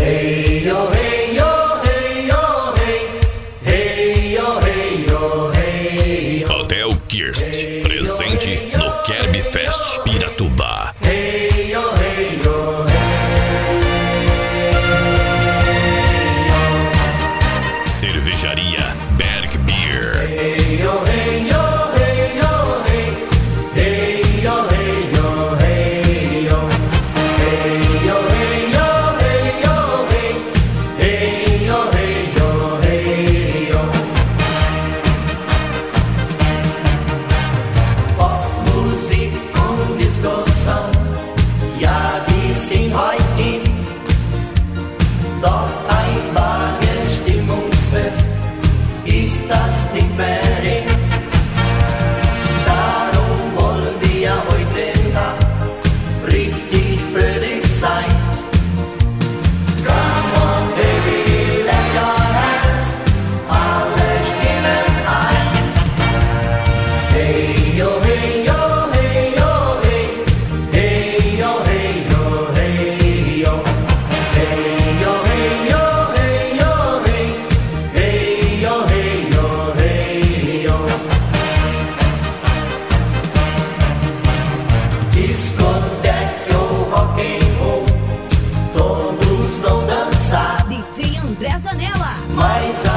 Hey, yo, hey, yo, hey, yo, hey. Hey, yo, hey, yo, hey, yo. Hotel Kirst, presente no Kerb Fest Piratuba. Hey, yo, hey, yo, hey. Cervejaria Berg Beer. Hey, yo, hey, yo, hey, yo, hey. Hey, yo, hey, yo, hey, yo. Hey, yo, hey, yo, hey, yo, hey. Hey, yo, hey, yo, hey, yo. Popmusik und Diskussion, ja, die sind heute in. Doch ein vages Stimmungsfest ist das nicht mehr in. Darum wollen wir heute Nacht richtig fröhlich sein. Come on baby, let your hands alle Stimmen ein. Hey yo, hey yo, hey yo, hey. Hey yo, hey yo, hey yo. Hey yo, hey yo, hey yo, hey. Hey yo, hey yo, hey yo. Discoteca ou rock and roll, todos vão dançar. DJ André Zanella. Mas